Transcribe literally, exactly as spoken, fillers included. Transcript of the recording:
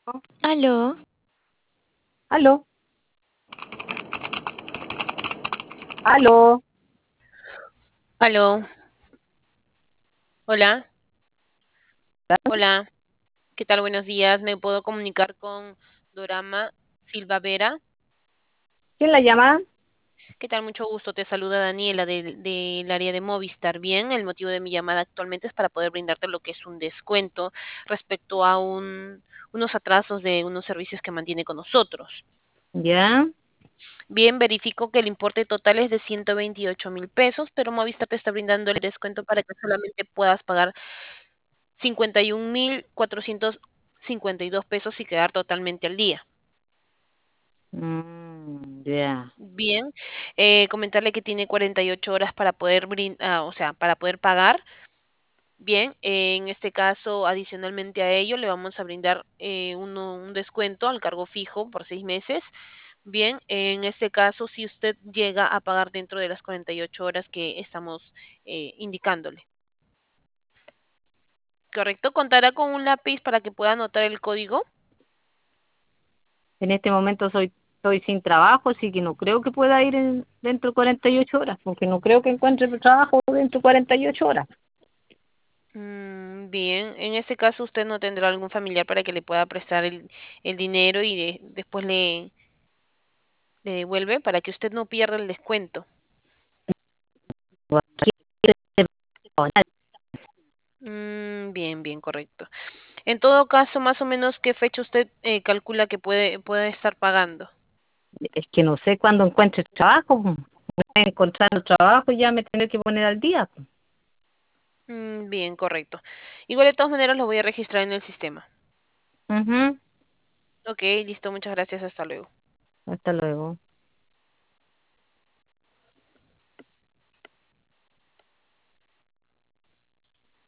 Aló, Aló, aló. Aló, hola, hola, ¿qué tal? Buenos días. ¿Me puedo comunicar con Dorama Silva Vera? ¿Quién la llama? ¿Qué tal? Mucho gusto. Te saluda Daniela del del área de Movistar. Bien, el motivo de mi llamada actualmente es para poder brindarte lo que es un descuento respecto a un- unos atrasos de unos servicios que mantiene con nosotros. Ya. Bien, verifico que el importe total es de ciento veintiocho mil pesos, pero Movistar te está brindando el descuento para que solamente puedas pagar cincuenta y un mil cuatrocientos cincuenta y dos pesos y quedar totalmente al día. Mm, ya. Bien, eh, comentarle que tiene cuarenta y ocho horas para poder brin- ah, o sea, para poder pagar. Bien, eh, en este caso, adicionalmente a ello, le vamos a brindar eh, uno- un descuento al cargo fijo por seis meses. Bien, en este caso, si usted llega a pagar dentro de las cuarenta y ocho horas que estamos eh, indicándole. ¿Correcto? Contará con un lápiz para que pueda anotar el código. En este momento soy, estoy sin trabajo, así que no creo que pueda ir en- dentro de cuarenta y ocho horas, porque no creo que encuentre trabajo dentro de cuarenta y ocho horas. Mm, bien, en este caso usted no tendrá algún familiar para que le pueda prestar el, el dinero y de- después le, le devuelve para que usted no pierda el descuento. Mm, bien, bien, correcto. En todo caso, más o menos, ¿qué fecha usted eh, calcula que puede, puede estar pagando? Es que no sé cuándo encuentre trabajo. Pues. Encontrando trabajo ya me tendré que poner al día. Pues. Mm, bien, correcto. Igual de todas maneras lo voy a registrar en el sistema. Ujú. Ok, listo, muchas gracias, hasta luego. Hasta luego.